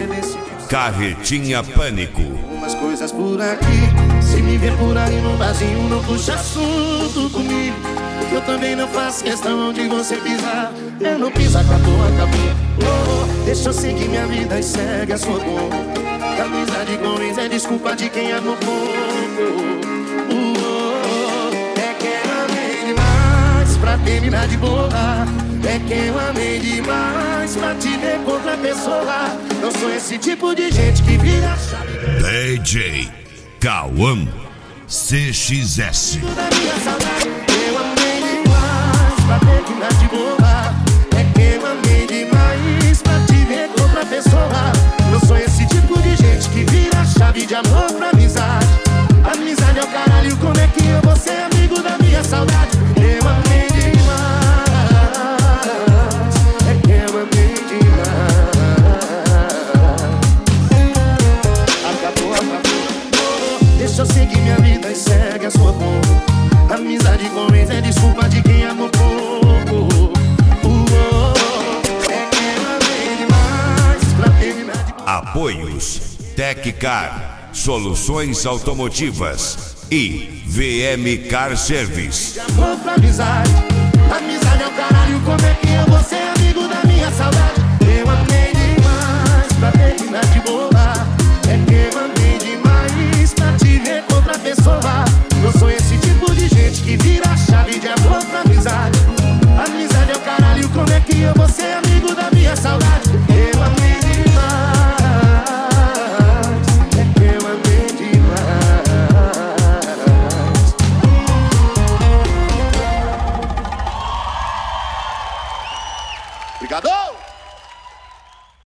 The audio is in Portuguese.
você decidiu. Carretinha Pânico. Umas coisas por aqui, se me ver por aí no barzinho, não puxa assunto comigo. Eu também não faço questão de você pisar. Eu não piso, acabou, acabou. Deixa eu seguir minha vida e segue a sua conta. Amizade com ex é desculpa de quem amou pouco. É que eu amei demais pra terminar de boa. É que eu amei demais pra te ver com outra pessoa. Não sou esse tipo de gente que vira chave. DJ Cauã CXS. Da minha saudade, eu amei demais pra terminar de boa. É que eu amei demais pra te ver com outra pessoa. Não sou esse tipo de gente que vira chave de amor pra amizade. Amizade é o caralho, como é que eu vou ser amigo da minha saudade? Eu amei demais. É que eu amei demais. Acabou, acabou. Deixa eu seguir minha vida e segue a sua conta. Amizade com ex é desculpa de quem amou pouco. É que eu amei demais pra terminar de... Apoios Teccar, Soluções Automotivas e VM Car Service. Amor pra amizade. Amizade é o caralho, como é que eu vou ser amigo da minha saudade? Eu amei demais pra terminar de boa. É que eu amei demais pra te ver com outra pessoa. Não sou esse tipo de gente que vira chave de amor pra amizade. Amizade é o caralho, como é que eu vou ser amigo da minha saudade? Eu amei demais. É que eu amei demais. Obrigado!